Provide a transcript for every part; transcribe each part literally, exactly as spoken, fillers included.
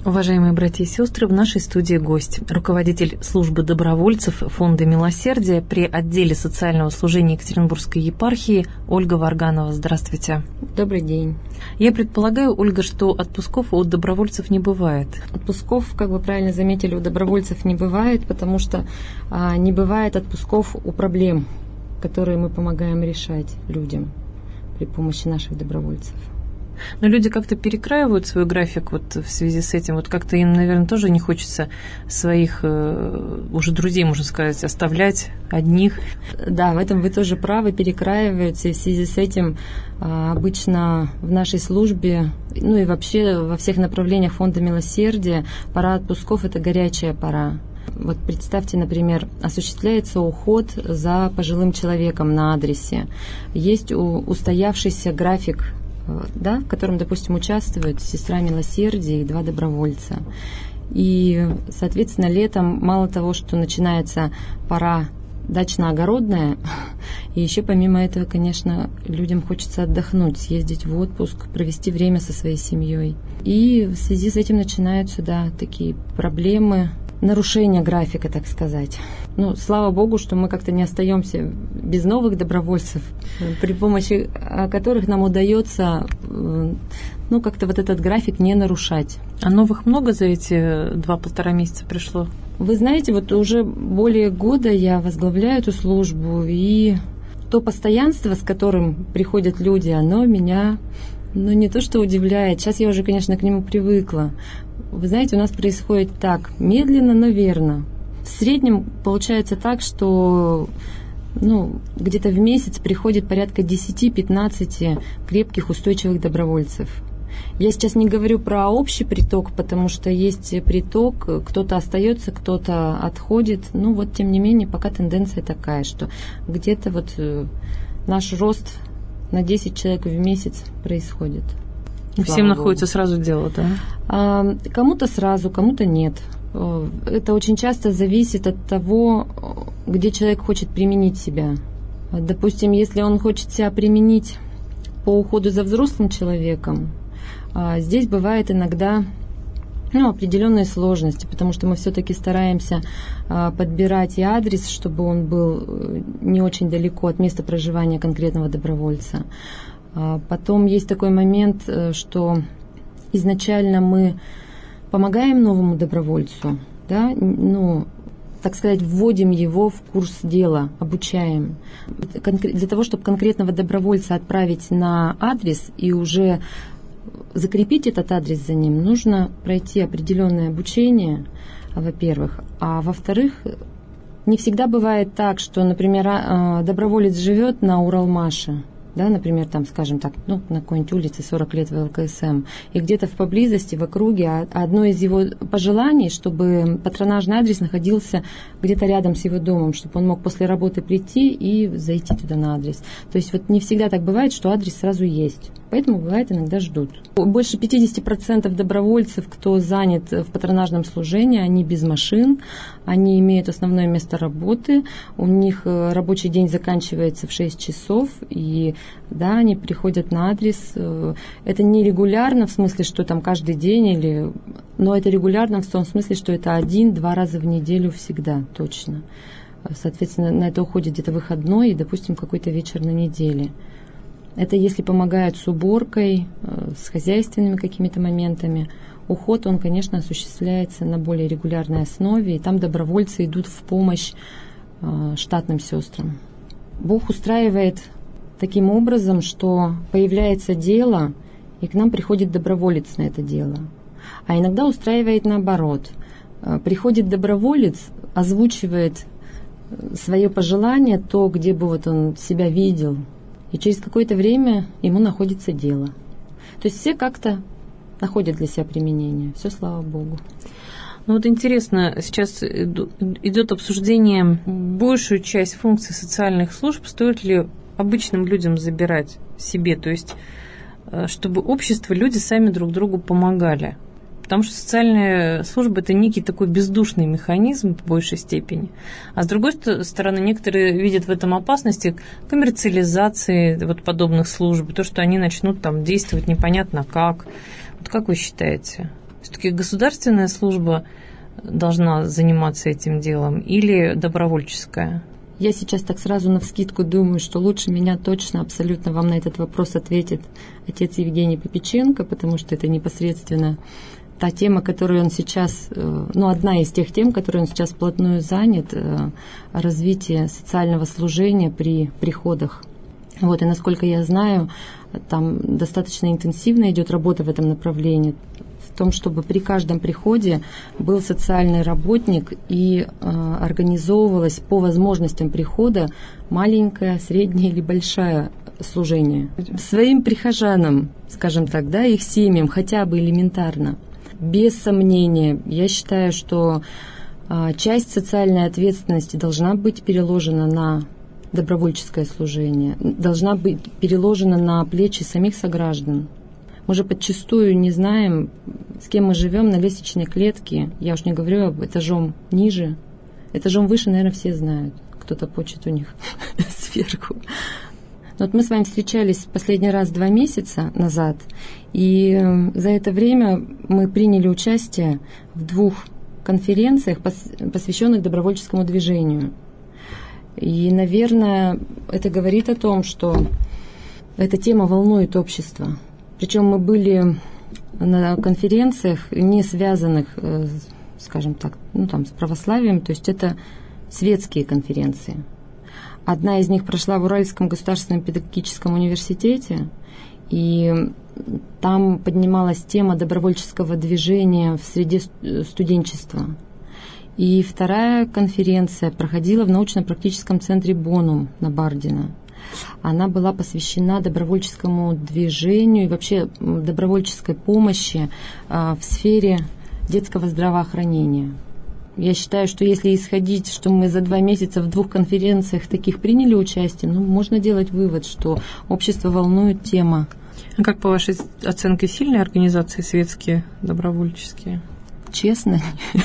Уважаемые братья и сестры, в нашей студии гость, руководитель службы добровольцев Фонда Милосердия при отделе социального служения Екатеринбургской епархии Ольга Варганова. Здравствуйте. Добрый день. Я предполагаю, Ольга, что отпусков у добровольцев не бывает. Отпусков, как вы правильно заметили, у добровольцев не бывает, потому что а, не бывает отпусков у проблем, которые мы помогаем решать людям при помощи наших добровольцев. Но люди как-то перекраивают свой график вот в связи с этим. Вот как-то им, наверное, тоже не хочется своих э, уже друзей, можно сказать, оставлять одних. Да, в этом вы тоже правы, перекраиваются. И в связи с этим э, обычно в нашей службе, ну и вообще во всех направлениях Фонда Милосердия, пора отпусков – это горячая пора. Вот представьте, например, осуществляется уход за пожилым человеком на адресе. Есть устоявшийся график, да, в котором, допустим, участвуют сестра Милосердия и два добровольца. И, соответственно, летом мало того, что начинается пора дачно-огородная, и еще помимо этого, конечно, людям хочется отдохнуть, съездить в отпуск, провести время со своей семьей. И в связи с этим начинаются, да, такие проблемы, нарушение графика, так сказать. Ну, слава Богу, что мы как-то не остаемся без новых добровольцев, при помощи которых нам удается, ну, как-то вот этот график не нарушать. А новых много за эти два-полтора месяца пришло? Вы знаете, вот уже более года я возглавляю эту службу, и то постоянство, с которым приходят люди, оно меня, ну, не то что удивляет. Сейчас я уже, конечно, к нему привыкла. Вы знаете, у нас происходит так, медленно, но верно. В среднем получается так, что ну, где-то в месяц приходит порядка десять-пятнадцать крепких, устойчивых добровольцев. Я сейчас не говорю про общий приток, потому что есть приток, кто-то остается, кто-то отходит. Ну вот, тем не менее, пока тенденция такая, что где-то вот наш рост на десять человек в месяц происходит. Всем находится сразу дело, да? А, кому-то сразу, кому-то нет. Это очень часто зависит от того, где человек хочет применить себя. Допустим, если он хочет себя применить по уходу за взрослым человеком, здесь бывает иногда ну, определенные сложности, потому что мы все-таки стараемся подбирать и адрес, чтобы он был не очень далеко от места проживания конкретного добровольца. Потом есть такой момент, что изначально мы помогаем новому добровольцу, да, ну, так сказать, вводим его в курс дела, обучаем. Для того, чтобы конкретного добровольца отправить на адрес и уже закрепить этот адрес за ним, нужно пройти определенное обучение, во-первых. А во-вторых, не всегда бывает так, что, например, доброволец живет на Уралмаше, да, например, там, скажем так, ну, на какой-нибудь улице сорок лет в эл ка эс эм, и где-то в поблизости, в округе, одно из его пожеланий, чтобы патронажный адрес находился где-то рядом с его домом, чтобы он мог после работы прийти и зайти туда на адрес. То есть вот не всегда так бывает, что адрес сразу есть. Поэтому, бывает, иногда ждут. Больше пятьдесят процентов добровольцев, кто занят в патронажном служении, они без машин, они имеют основное место работы, у них рабочий день заканчивается в шесть часов, и да, они приходят на адрес. Это не регулярно, в смысле, что там каждый день, или, но это регулярно в том смысле, что это один-два раза в неделю всегда, точно. Соответственно, на это уходит где-то выходной и, допустим, какой-то вечер на неделе. Это если помогают с уборкой, с хозяйственными какими-то моментами. Уход, он, конечно, осуществляется на более регулярной основе, и там добровольцы идут в помощь штатным сестрам. Бог устраивает таким образом, что появляется дело, и к нам приходит доброволец на это дело. А иногда устраивает наоборот. Приходит доброволец, озвучивает свое пожелание, то, где бы вот он себя видел, и через какое-то время ему находится дело. То есть все как-то находят для себя применение. Все, слава Богу. Ну вот интересно, сейчас идет обсуждение, большую часть функций социальных служб стоит ли обычным людям забирать себе, то есть чтобы общество, люди сами друг другу помогали. Потому что социальная служба – это некий такой бездушный механизм в большей степени. А с другой стороны, некоторые видят в этом опасности коммерциализации вот подобных служб, то, что они начнут там действовать непонятно как. Вот как вы считаете? Все-таки государственная служба должна заниматься этим делом или добровольческая? Я сейчас так сразу навскидку думаю, что лучше меня точно абсолютно вам на этот вопрос ответит отец Евгений Попеченко, потому что это непосредственно та тема, которую он сейчас, ну, одна из тех тем, которой он сейчас вплотную занят, развитие социального служения при приходах. Вот, и насколько я знаю, там достаточно интенсивно идет работа в этом направлении, в том, чтобы при каждом приходе был социальный работник и э, организовывалось по возможностям прихода маленькое, среднее или большое служение. Своим прихожанам, скажем так, да, их семьям хотя бы элементарно. Без сомнения, я считаю, что э, часть социальной ответственности должна быть переложена на добровольческое служение, должна быть переложена на плечи самих сограждан. Мы же подчастую не знаем, с кем мы живем на лестничной клетке. Я уж не говорю об этажом ниже. Этажом выше, наверное, все знают. Кто-то почет у них сверху. Но вот мы с вами встречались последний раз два месяца назад, и за это время мы приняли участие в двух конференциях, посвященных добровольческому движению. И, наверное, это говорит о том, что эта тема волнует общество. Причем мы были на конференциях, не связанных, скажем так, ну, там, с православием, то есть это светские конференции. Одна из них прошла в Уральском государственном педагогическом университете, и там поднималась тема добровольческого движения в среде студенчества. И вторая конференция проходила в научно-практическом центре Бонум на Бардино. Она была посвящена добровольческому движению и вообще добровольческой помощи в сфере детского здравоохранения. Я считаю, что если исходить, что мы за два месяца в двух конференциях таких приняли участие, ну, можно делать вывод, что общество волнует тема. А как, по вашей оценке, сильные организации светские, добровольческие? Честно,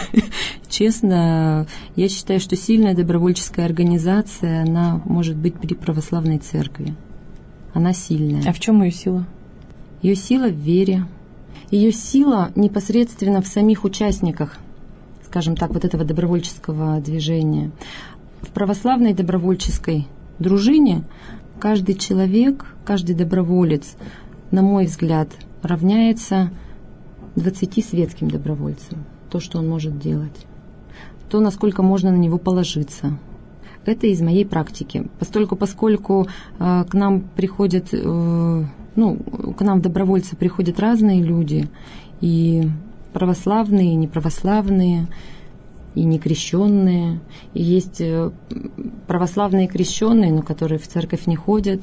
честно, я считаю, что сильная добровольческая организация, она может быть при православной церкви. Она сильная. А в чем ее сила? Ее сила в вере. Ее сила непосредственно в самих участниках, скажем так, вот этого добровольческого движения. В православной добровольческой дружине каждый человек, каждый доброволец, на мой взгляд, равняется двадцати светским добровольцам. То, что он может делать. То, насколько можно на него положиться. Это из моей практики. Постольку, поскольку э, к нам приходят, э, ну, к нам в добровольцы приходят разные люди, и православные, и неправославные, и некрещенные. И есть э, православные крещенные, но которые в церковь не ходят.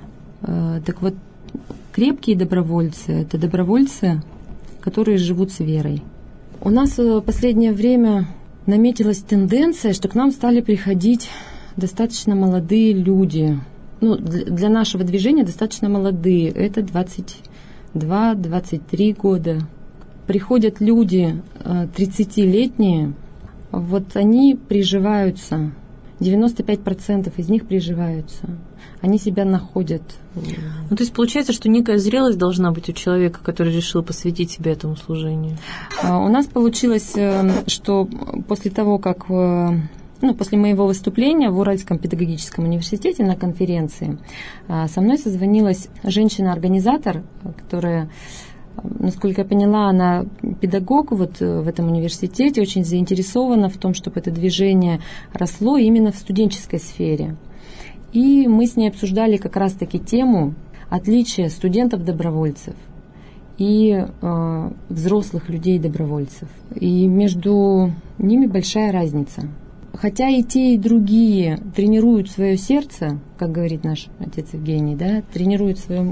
Э, так вот, крепкие добровольцы – это добровольцы, которые живут с верой. У нас в последнее время наметилась тенденция, что к нам стали приходить достаточно молодые люди. Ну, для нашего движения достаточно молодые. Это двадцать два - двадцать три года. Приходят люди тридцатилетние. Вот они приживаются. девяносто пять процентов из них приживаются. Они себя находят. Ну, то есть получается, что некая зрелость должна быть у человека, который решил посвятить себя этому служению. У нас получилось, что после того, как, ну, после моего выступления в Уральском педагогическом университете на конференции, со мной созвонилась женщина-организатор, которая, насколько я поняла, она педагог вот в этом университете, очень заинтересована в том, чтобы это движение росло именно в студенческой сфере. И мы с ней обсуждали как раз-таки тему отличия студентов-добровольцев и э, взрослых людей-добровольцев. И между ними большая разница. Хотя и те, и другие тренируют свое сердце, как говорит наш отец Евгений, да, тренируют свое,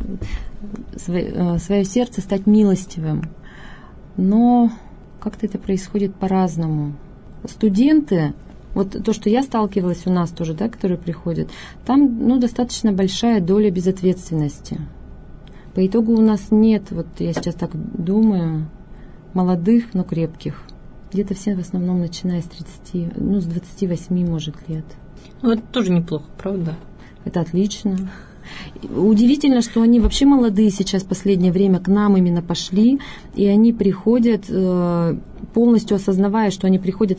свое, свое сердце стать милостивым. Но как-то это происходит по-разному. Студенты, вот то, что я сталкивалась у нас тоже, да, которые приходят, там, ну, достаточно большая доля безответственности. По итогу у нас нет, вот я сейчас так думаю, молодых, но крепких. Где-то все в основном начиная с тридцати, ну, с двадцати восьми, может, лет. Ну, это тоже неплохо, правда? Это отлично. Удивительно, что они вообще молодые сейчас в последнее время к нам именно пошли, и они приходят, полностью осознавая, что они приходят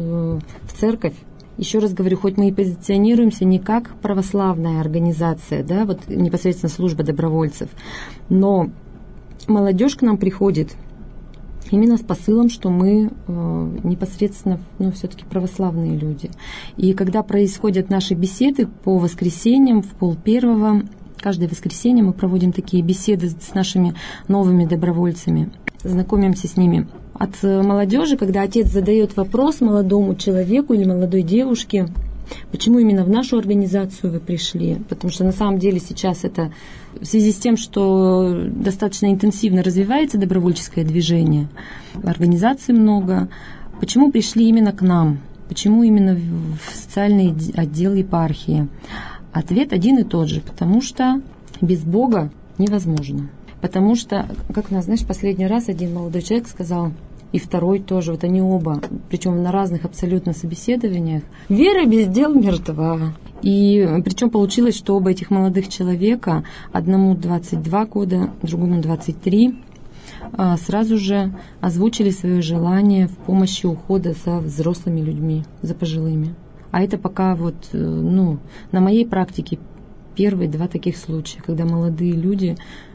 в церковь. Еще раз говорю, хоть мы и позиционируемся не как православная организация, да, вот непосредственно служба добровольцев, но молодежь к нам приходит именно с посылом, что мы э, непосредственно, ну, все-таки православные люди. И когда происходят наши беседы по воскресеньям в пол первого, каждое воскресенье мы проводим такие беседы с нашими новыми добровольцами, знакомимся с ними. От молодежи, когда отец задает вопрос молодому человеку или молодой девушке, почему именно в нашу организацию вы пришли? Потому что на самом деле сейчас это в связи с тем, что достаточно интенсивно развивается добровольческое движение, организаций много. Почему пришли именно к нам? Почему именно в социальный отдел епархии? Ответ один и тот же, потому что без Бога невозможно. Потому что, как у нас, знаешь, последний раз один молодой человек сказал, и второй тоже, вот они оба, причем на разных абсолютно собеседованиях, вера без дел мертва. И причем получилось, что оба этих молодых человека, одному двадцать два года, другому двадцать три, сразу же озвучили свое желание в помощи ухода за взрослыми людьми, за пожилыми. А это пока вот, ну, на моей практике первые два таких случая, когда молодые люди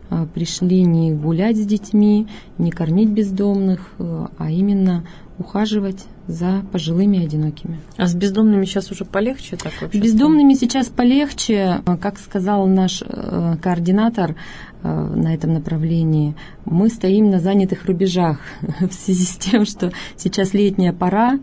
пришли не гулять с детьми, не кормить бездомных, а именно ухаживать за пожилыми и одинокими. А с бездомными сейчас уже полегче? Так вообще? С бездомными сейчас полегче. Как сказал наш координатор на этом направлении, мы стоим на занятых рубежах в связи с тем, что сейчас летняя пора,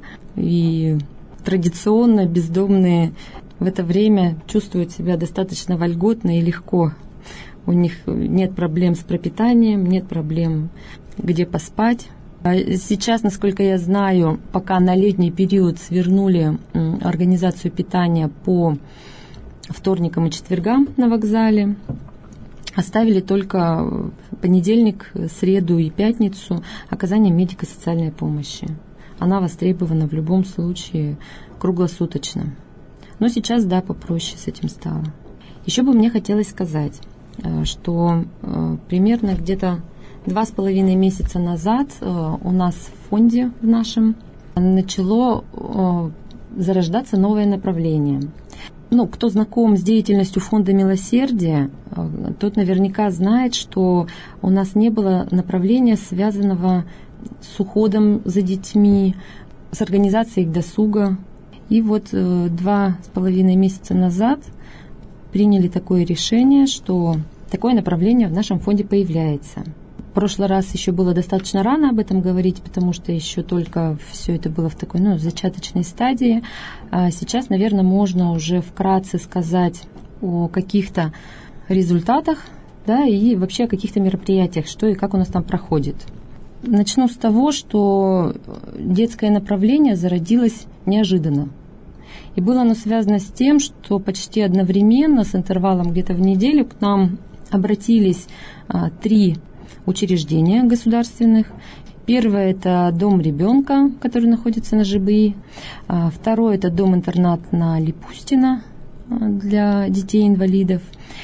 и традиционно бездомные в это время чувствуют себя достаточно вольготно и легко. У них нет проблем с пропитанием, нет проблем, где поспать. Сейчас, насколько я знаю, пока на летний период свернули организацию питания по вторникам и четвергам на вокзале. Оставили только понедельник, среду и пятницу оказание медико-социальной помощи. Она востребована в любом случае круглосуточно. Но сейчас, да, попроще с этим стало. Еще бы мне хотелось сказать, что примерно где-то два с половиной месяца назад у нас в фонде в нашем начало зарождаться новое направление. Ну, кто знаком с деятельностью фонда милосердия, тот наверняка знает, что у нас не было направления, связанного с уходом за детьми, с организацией их досуга. И вот два с половиной месяца назад приняли такое решение, что такое направление в нашем фонде появляется. В прошлый раз еще было достаточно рано об этом говорить, потому что еще только все это было в такой, ну, зачаточной стадии. А сейчас, наверное, можно уже вкратце сказать о каких-то результатах, да, и вообще о каких-то мероприятиях, что и как у нас там проходит. Начну с того, что детское направление зародилось неожиданно. И было оно связано с тем, что почти одновременно, с интервалом где-то в неделю, к нам обратились а, три учреждения государственных. Первое – это дом ребенка, который находится на ЖБИ. А, второе – это дом-интернат на Липустина для детей-инвалидов.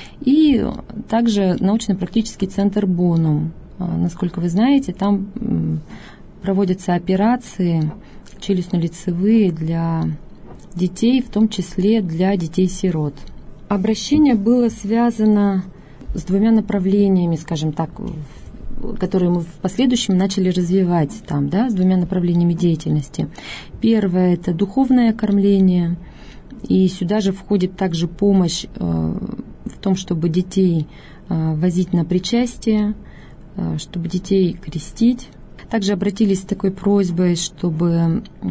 И также научно-практический центр «Бонум». А, насколько вы знаете, там м, проводятся операции челюстно-лицевые для детей, в том числе для детей-сирот. Обращение было связано с двумя направлениями, скажем так, которые мы в последующем начали развивать там, да, с двумя направлениями деятельности. Первое – это духовное кормление, и сюда же входит также помощь э, в том, чтобы детей э, возить на причастие, э, чтобы детей крестить. Также обратились с такой просьбой, чтобы э,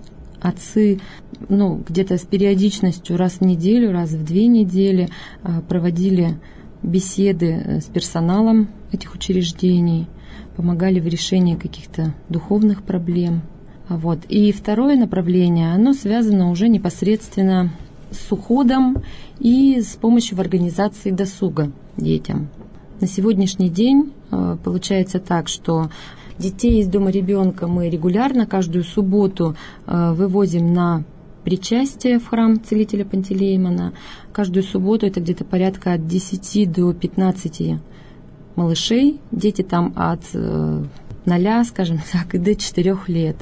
отцы, ну, где-то с периодичностью раз в неделю, раз в две недели э, проводили беседы с персоналом этих учреждений, помогали в решении каких-то духовных проблем. Вот. И второе направление, оно связано уже непосредственно с уходом и с помощью в организации досуга детям. На сегодняшний день получается так, что детей из дома ребенка мы регулярно каждую субботу вывозим на причастие в храм Целителя Пантелеимона. Каждую субботу это где-то порядка от десяти до пятнадцати малышей. Дети там от ноля, скажем так, и до четырех лет.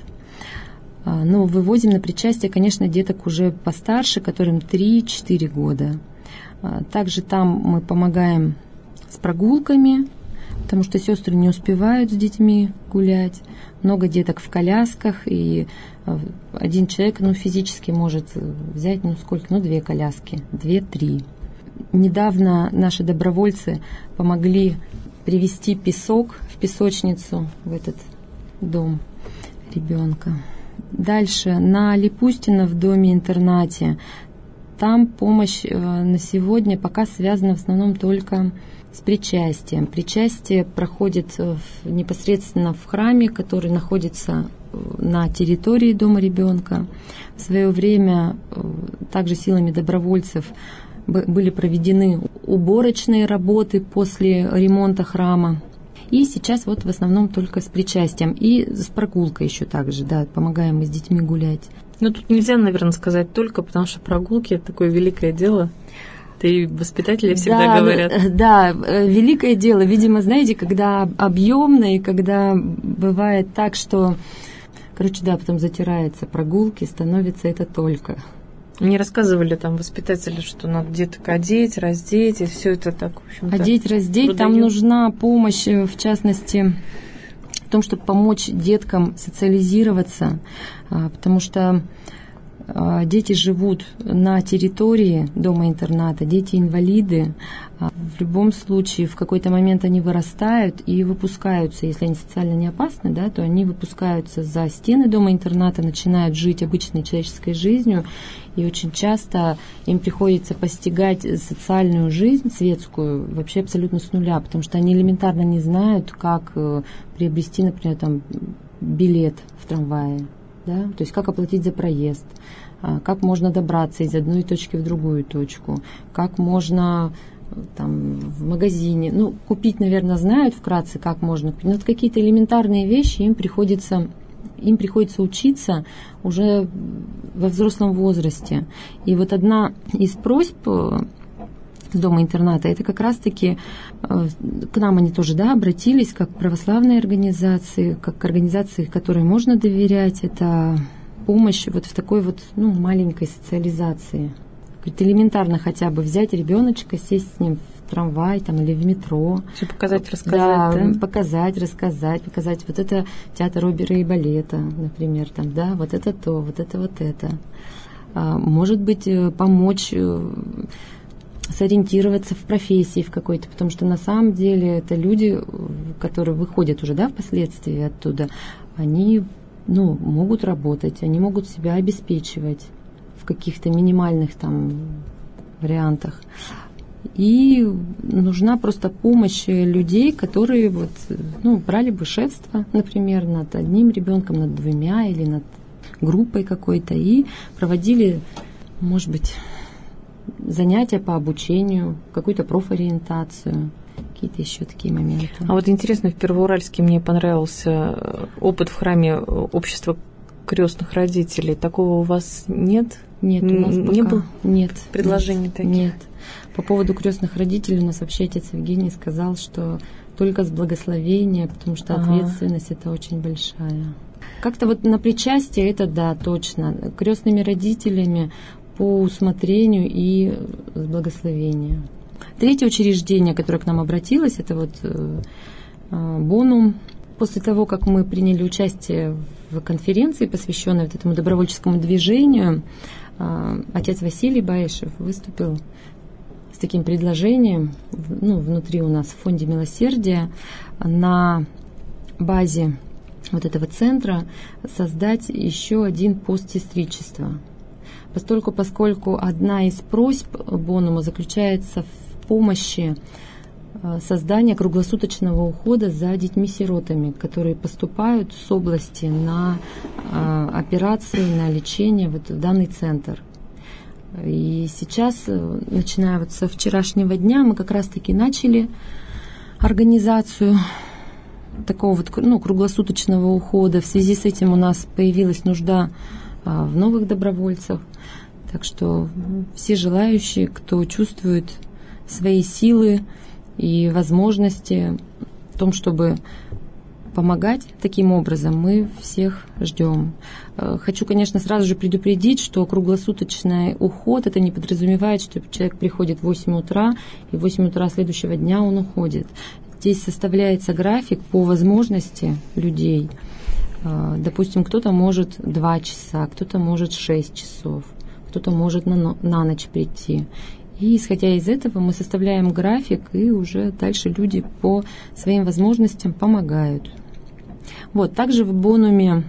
Но вывозим на причастие, конечно, деток уже постарше, которым три-четыре года. Также там мы помогаем с прогулками, потому что сестры не успевают с детьми гулять. Много деток в колясках, и один человек, ну, физически может взять, ну, сколько, ну, две коляски, две-три. Недавно наши добровольцы помогли привезти песок в песочницу, в этот дом ребенка. Дальше, на Липустино в доме-интернате. Там помощь на сегодня пока связана в основном только с причастием. Причастие проходит непосредственно в храме, который находится на территории дома ребенка. В свое время также силами добровольцев были проведены уборочные работы после ремонта храма. И сейчас вот в основном только с причастием. И с прогулкой еще также, да, помогаем мы с детьми гулять. Ну, тут нельзя, наверное, сказать только, потому что прогулки – это такое великое дело. Да и воспитатели всегда да, говорят. Да, великое дело. Видимо, знаете, когда объемно, и когда бывает так, что, короче, да, потом затирается прогулки, становится это только. Мне рассказывали там воспитатели, что надо деток одеть, раздеть, и все это так, в общем-то. Одеть, раздеть, там нужна помощь, в частности, в том, чтобы помочь деткам социализироваться, потому что дети живут на территории дома-интерната, дети-инвалиды. В любом случае, в какой-то момент они вырастают и выпускаются. Если они социально не опасны, да, то они выпускаются за стены дома-интерната, начинают жить обычной человеческой жизнью. И очень часто им приходится постигать социальную жизнь, светскую, вообще абсолютно с нуля, потому что они элементарно не знают, как приобрести, например, там, билет в трамвае. Да? То есть как оплатить за проезд, как можно добраться из одной точки в другую точку, как можно там, в магазине, ну, купить, наверное, знают вкратце, как можно купить, но вот какие-то элементарные вещи им приходится, им приходится учиться уже во взрослом возрасте. И вот одна из просьб дома-интерната, это как раз-таки к нам они тоже, да, обратились, как православные организации, как организации, которой можно доверять, это помощь вот в такой вот, ну, маленькой социализации. Элементарно хотя бы взять ребеночка, сесть с ним в трамвай там, или в метро. Все показать, рассказать. Да, да, показать, рассказать, показать. Вот это театр оперы и балета, например, там, да, вот это то, вот это вот это. Может быть, помочь сориентироваться в профессии в какой-то, потому что на самом деле это люди, которые выходят уже, да, впоследствии оттуда, они, ну, могут работать, они могут себя обеспечивать в каких-то минимальных там вариантах. И нужна просто помощь людей, которые вот, ну, брали бы шефство, например, над одним ребенком, над двумя или над группой какой-то и проводили, может быть, занятия по обучению, какую-то профориентацию, какие-то еще такие моменты. А вот интересно, в Первоуральске мне понравился опыт в храме общества крестных родителей. Такого у вас нет? Нет, у нас не пока было нет предложений нет, таких? Нет. По поводу крестных родителей у нас вообще отец Евгений сказал, что только с благословения, потому что ага. ответственность это очень большая. Как-то вот на причастие это да, точно. Крестными родителями по усмотрению и с благословения. Третье учреждение, которое к нам обратилось, это вот э, Бонум. После того, как мы приняли участие в конференции, посвященной вот этому добровольческому движению, э, отец Василий Баишев выступил с таким предложением, ну, внутри у нас в фонде милосердия, на базе вот этого центра создать еще один пост сестричества. Постольку, поскольку одна из просьб Бонума заключается в помощи создания круглосуточного ухода за детьми-сиротами, которые поступают с области на операции, на лечение вот в данный центр. И сейчас, начиная вот со вчерашнего дня, мы как раз-таки начали организацию такого вот, ну, круглосуточного ухода. В связи с этим у нас появилась нужда в новых добровольцах. Так что все желающие, кто чувствует свои силы и возможности в том, чтобы помогать таким образом, мы всех ждем. Хочу, конечно, сразу же предупредить, что круглосуточный уход, это не подразумевает, что человек приходит в восемь утра, и в восемь утра следующего дня он уходит. Здесь составляется график по возможности людей. Допустим, кто-то может два часа, кто-то может шесть часов, кто-то может на, на ночь прийти. И исходя из этого мы составляем график, и уже дальше люди по своим возможностям помогают. Вот, также в Бонуме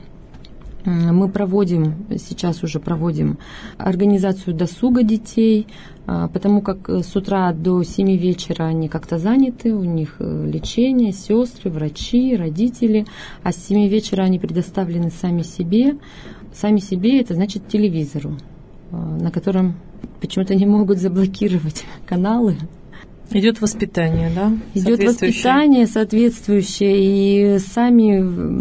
мы проводим, сейчас уже проводим организацию досуга детей, потому как с утра до семи вечера они как-то заняты, у них лечение, сестры, врачи, родители, а с семи вечера они предоставлены сами себе. Сами себе это значит телевизору, на котором почему-то не могут заблокировать каналы. Идет воспитание, да? Идет воспитание соответствующее, и сами,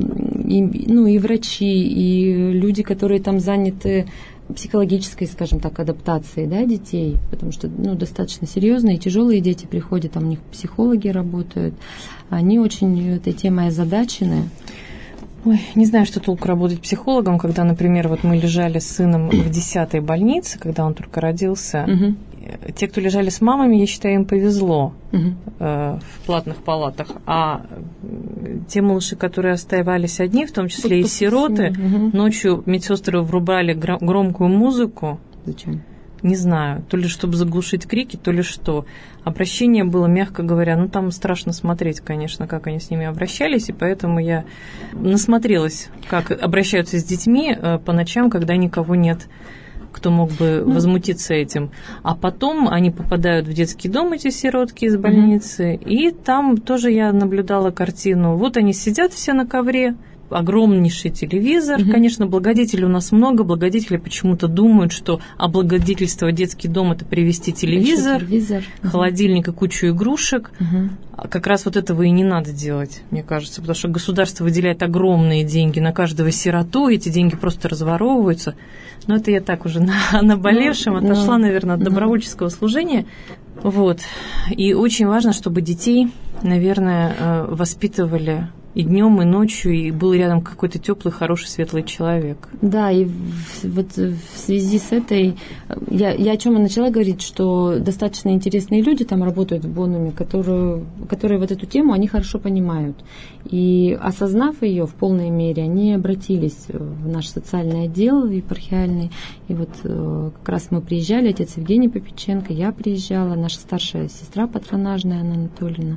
и, ну, и врачи, и люди, которые там заняты психологической, скажем так, адаптацией, да, детей, потому что, ну, достаточно серьезные и тяжелые дети приходят, там у них психологи работают, они очень этой темой озадачены. Ой, не знаю, что толку работать психологом, когда, например, вот мы лежали с сыном в десятой больнице, когда он только родился. Угу. Те, кто лежали с мамами, я считаю, им повезло угу. э, в платных палатах. А те малыши, которые оставались одни, в том числе и сироты, угу. ночью медсестры врубали громкую музыку. Зачем? Не знаю, то ли чтобы заглушить крики, то ли что. Обращение было, мягко говоря, ну там страшно смотреть, конечно, как они с ними обращались, и поэтому я насмотрелась, как обращаются с детьми по ночам, когда никого нет, кто мог бы ну. возмутиться этим. А потом они попадают в детский дом, эти сиротки из больницы, mm-hmm. и там тоже я наблюдала картину. Вот они сидят все на ковре, огромнейший телевизор. Mm-hmm. Конечно, благодетелей у нас много. Благодетели почему-то думают, что облагодетельствовать детский дом – это привезти телевизор, телевизор. Mm-hmm. холодильник и кучу игрушек. Mm-hmm. Как раз вот этого и не надо делать, мне кажется, потому что государство выделяет огромные деньги на каждого сироту, эти деньги просто разворовываются. Но это я так уже на наболевшем mm-hmm. отошла, наверное, от добровольческого mm-hmm. служения. Вот. И очень важно, чтобы детей, наверное, воспитывали и днем, и ночью, и был рядом какой-то теплый, хороший, светлый человек. Да, и вот в связи с этой, я, я о чем и начала говорить, что достаточно интересные люди там работают в Бонуме, которые, которые вот эту тему, они хорошо понимают. И осознав ее в полной мере, они обратились в наш социальный отдел епархиальный, и вот как раз мы приезжали, отец Евгений Попеченко, я приезжала, наша старшая сестра патронажная, Анна Анатольевна,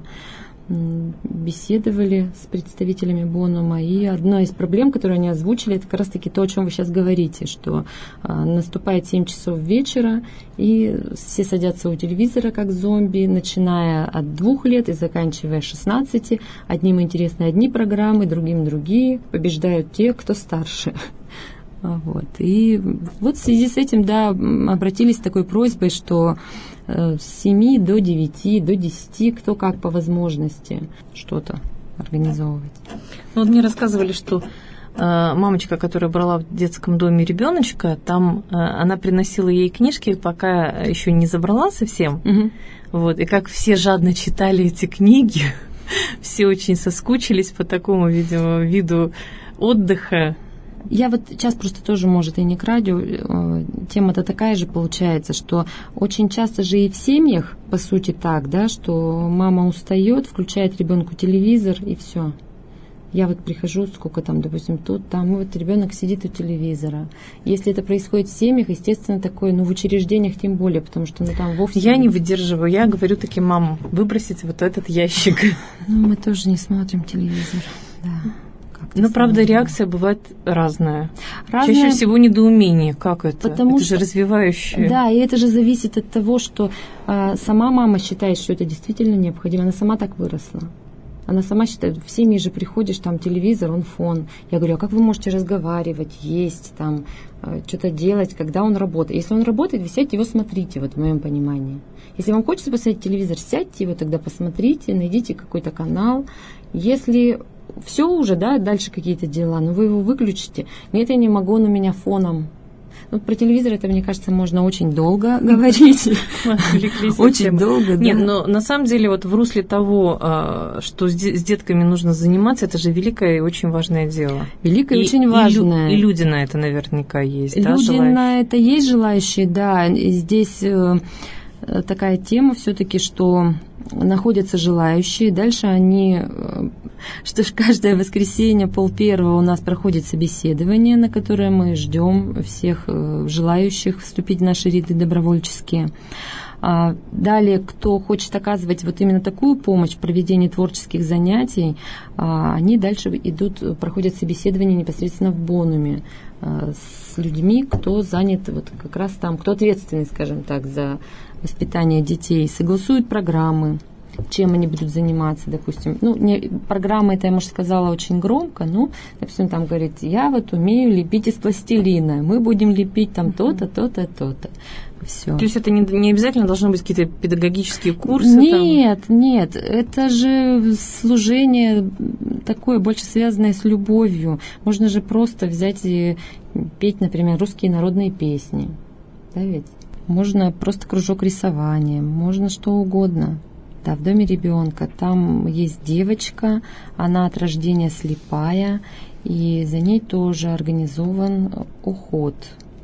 беседовали с представителями Бонума, и одна из проблем, которую они озвучили, это как раз-таки то, о чем вы сейчас говорите, что а, наступает семь часов вечера, и все садятся у телевизора как зомби, начиная от двух лет и заканчивая шестнадцати. Одним интересны одни программы, другим другие, побеждают те, кто старше. Вот. И вот в связи с этим, да, обратились с такой просьбой, что с семи до девяти, до десяти, кто как по возможности что-то организовывать. Ну, вот мне рассказывали, что э, мамочка, которая брала в детском доме ребеночка, там э, она приносила ей книжки, пока еще не забрала совсем. Угу. Вот, и как все жадно читали эти книги, все очень соскучились по такому, видимо, виду отдыха. Я вот сейчас просто тоже, может, и не к радио, тема-то такая же получается, что очень часто же и в семьях, по сути, так, да, что мама устает, включает ребенку телевизор, и все. Я вот прихожу, сколько там, допустим, тут, там, и вот ребенок сидит у телевизора. Если это происходит в семьях, естественно, такое, ну, в учреждениях тем более, потому что, ну, там вовсе... Я не выдерживаю, я говорю таким мамам, выбросите вот этот ящик. Ну, мы тоже не смотрим телевизор, да. Но, правда, реакция бывает разная. разная. Чаще всего недоумение. Как это? Потому это что, же развивающее. Да, и это же зависит от того, что а, сама мама считает, что это действительно необходимо. Она сама так выросла. Она сама считает, в семьи же приходишь, там телевизор, он фон. Я говорю, а как вы можете разговаривать, есть, там, что-то делать, когда он работает? Если он работает, вы сядьте его смотрите, вот в моем понимании. Если вам хочется посмотреть телевизор, сядьте его тогда посмотрите, найдите какой-то канал. Если все уже, да, дальше какие-то дела, но вы его выключите. Нет, я не могу, он у меня фоном. Ну, про телевизор это, мне кажется, можно очень долго говорить. Очень долго, да. Нет, но на самом деле вот в русле того, что с детками нужно заниматься, это же великое и очень важное дело. Великое и очень важное. И люди на это наверняка есть, да, Люди на это есть желающие, да. Здесь такая тема все-таки, что находятся желающие, дальше они, что ж, каждое воскресенье пол первого у нас проходит собеседование, на которое мы ждем всех желающих вступить в наши ряды добровольческие. Далее, кто хочет оказывать вот именно такую помощь в проведении творческих занятий, они дальше идут, проходят собеседование непосредственно в Бонуме с людьми, кто занят вот как раз там, кто ответственный, скажем так, за воспитание детей, согласуют программы, чем они будут заниматься, допустим. Ну, не, программа, это я, может, сказала очень громко, но, допустим, там говорит, я вот умею лепить из пластилина, мы будем лепить там то-то, то-то, то-то. Все. То есть это не, не обязательно должны быть какие-то педагогические курсы? Нет, там? Нет, это же служение такое, больше связанное с любовью. Можно же просто взять и петь, например, русские народные песни. Да ведь? Можно просто кружок рисования, можно что угодно. Да, в доме ребенка. Там есть девочка, она от рождения слепая, и за ней тоже организован уход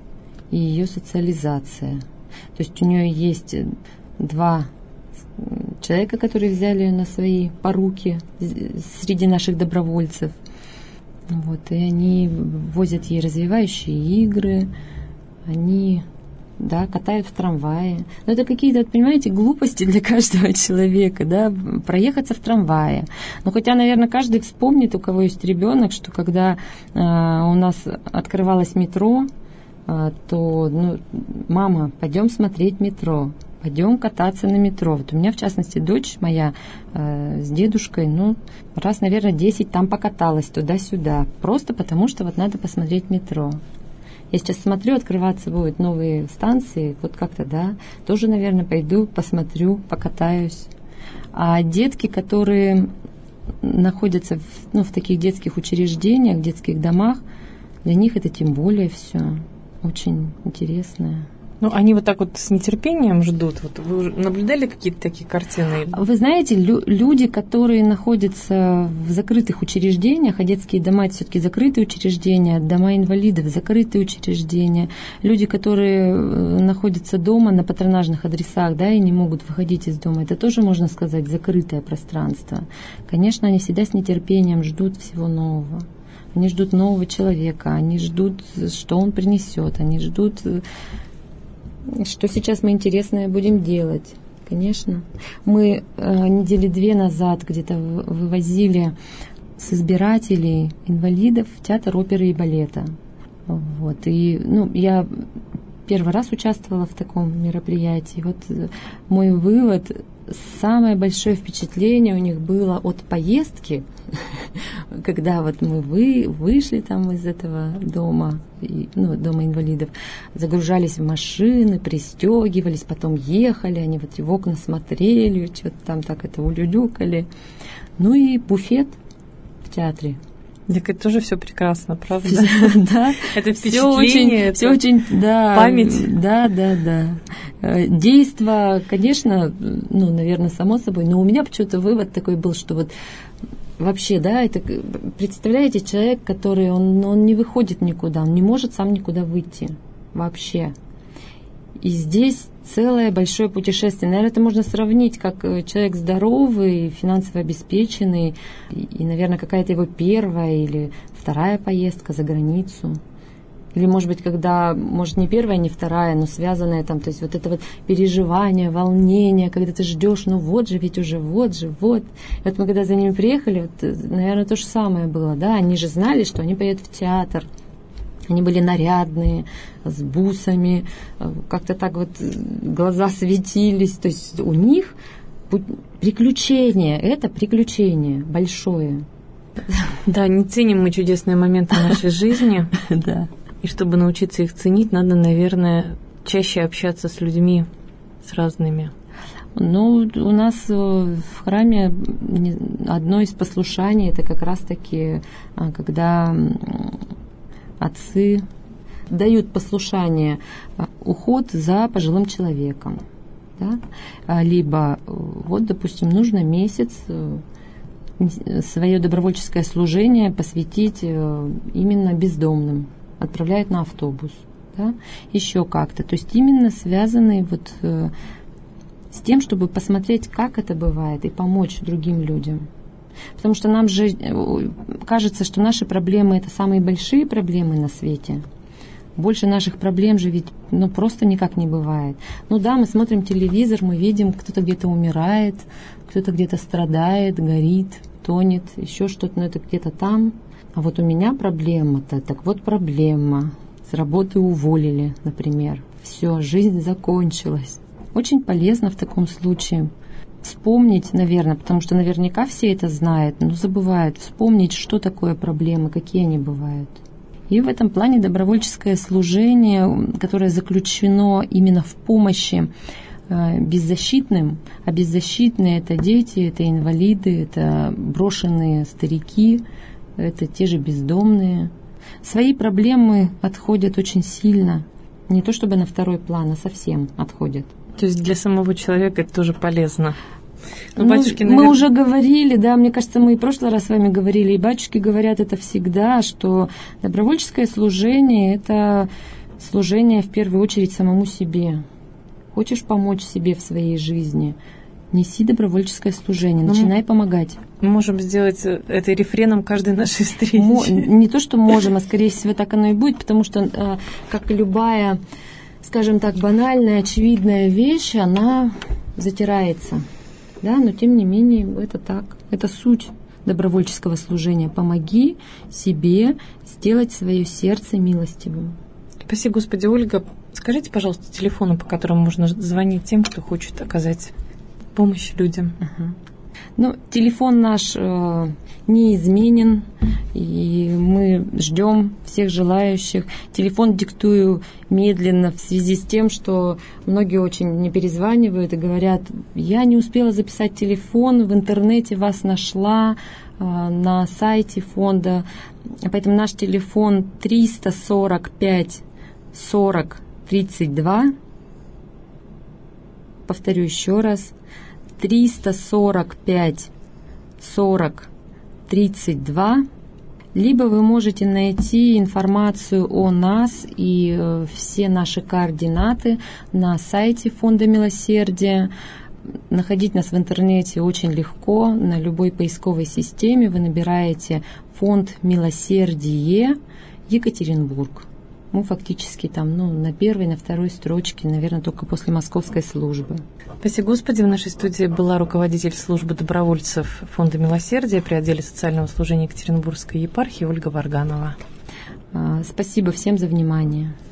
и ее социализация. То есть у нее есть два человека, которые взяли ее на свои поруки среди наших добровольцев. Вот, и они возят ей развивающие игры, они... Да, катают в трамвае. Но это какие-то, понимаете, глупости для каждого человека, да, проехаться в трамвае. Но хотя, наверное, каждый вспомнит, у кого есть ребенок, что когда э, у нас открывалось метро, э, то, ну, мама, пойдем смотреть метро, пойдем кататься на метро. Вот у меня, в частности, дочь моя э, с дедушкой, ну, раз, наверное, десять там покаталась туда-сюда, просто потому что вот надо посмотреть метро. Я сейчас смотрю, открываться будут новые станции, вот как-то, да, тоже, наверное, пойду, посмотрю, покатаюсь. А детки, которые находятся в, ну, в таких детских учреждениях, детских домах, для них это тем более все очень интересное. Ну, они вот так вот с нетерпением ждут. Вот вы уже наблюдали какие-то такие картины? Вы знаете, лю- люди, которые находятся в закрытых учреждениях, а детские дома это все-таки закрытые учреждения, дома инвалидов, закрытые учреждения, люди, которые находятся дома на патронажных адресах, да, и не могут выходить из дома, это тоже, можно сказать, закрытое пространство. Конечно, они всегда с нетерпением ждут всего нового. Они ждут нового человека, они ждут, что он принесет, они ждут... Что сейчас мы интересное будем делать? Конечно. Мы э, недели две назад где-то вывозили с избирателей инвалидов в театр оперы и балета. Вот. И, ну, я первый раз участвовала в таком мероприятии. Вот мой вывод, самое большое впечатление у них было от поездки, когда вот мы вы, вышли там из этого дома, ну, дома инвалидов, загружались в машины, пристегивались, потом ехали, они вот в окна смотрели, что-то там так это улюлюкали. Ну и буфет в театре. Так это тоже все прекрасно, правда? Да. Это впечатление, все очень, да, память. Да, да, да. Действо, конечно, ну, наверное, само собой, но у меня почему-то вывод такой был, что вот вообще, да, это, представляете, человек, который, он, он не выходит никуда, он не может сам никуда выйти вообще. И здесь целое большое путешествие. Наверное, это можно сравнить как человек здоровый, финансово обеспеченный, и, наверное, какая-то его первая или вторая поездка за границу. Или, может быть, когда, может, не первая, не вторая, но связанная там, то есть вот это вот переживание, волнение, когда ты ждешь, ну вот же, ведь уже вот же, вот. И вот мы когда за ними приехали, вот, наверное, то же самое было, да, они же знали, что они поедут в театр. Они были нарядные, с бусами, как-то так вот глаза светились. То есть у них приключение, это приключение большое. Да, не ценим мы чудесные моменты нашей жизни. Да. И чтобы научиться их ценить, надо, наверное, чаще общаться с людьми, с разными. Ну, у нас в храме одно из послушаний, это как раз-таки, когда отцы дают послушание, уход за пожилым человеком. Да? Либо, вот, допустим, нужно месяц свое добровольческое служение посвятить именно бездомным, отправляют на автобус, да? Еще как-то. То есть именно связанные вот с тем, чтобы посмотреть, как это бывает, и помочь другим людям. Потому что нам же кажется, что наши проблемы – это самые большие проблемы на свете. Больше наших проблем же ведь ну, просто никак не бывает. Ну да, мы смотрим телевизор, мы видим, кто-то где-то умирает, кто-то где-то страдает, горит, тонет, еще что-то, но это где-то там. А вот у меня проблема-то, так вот проблема. С работы уволили, например. Все, жизнь закончилась. Очень полезно в таком случае вспомнить, наверное, потому что наверняка все это знают, но забывают вспомнить, что такое проблемы, какие они бывают. И в этом плане добровольческое служение, которое заключено именно в помощи беззащитным, а беззащитные – это дети, это инвалиды, это брошенные старики, это те же бездомные. Свои проблемы отходят очень сильно, не то чтобы на второй план, а совсем отходят. То есть для самого человека это тоже полезно. Но ну, батюшки, мы наверное... уже говорили, да, мне кажется, мы и в прошлый раз с вами говорили, и батюшки говорят это всегда, что добровольческое служение – это служение в первую очередь самому себе. Хочешь помочь себе в своей жизни – неси добровольческое служение, ну, начинай помогать. Мы можем сделать это рефреном каждой нашей встречи. Мо- не то, что можем, а скорее всего так оно и будет, потому что, как любая, скажем так, банальная, очевидная вещь, она затирается. Да, но тем не менее это так. Это суть добровольческого служения. Помоги себе сделать свое сердце милостивым. Спаси Господи, Ольга. Скажите, пожалуйста, телефоны, по которым можно звонить тем, кто хочет оказать помощь людям. Uh-huh. Ну, телефон наш э, неизменен, и мы ждем всех желающих. Телефон диктую медленно в связи с тем, что многие очень мне перезванивают и говорят: я не успела записать телефон, в интернете вас нашла, э, на сайте фонда. Поэтому наш телефон триста сорок пять сорок тридцать два. Повторю еще раз. триста сорок пять сорок тридцать два, либо вы можете найти информацию о нас и э, все наши координаты на сайте Фонда Милосердия. Находить нас в интернете очень легко. На любой поисковой системе вы набираете Фонд Милосердие Екатеринбург. Мы фактически там, ну, на первой, на второй строчке, наверное, только после московской службы. Спасибо Господи. В нашей студии была руководитель службы добровольцев Фонда Милосердия при отделе социального служения Екатеринбургской епархии Ольга Варганова. Спасибо всем за внимание.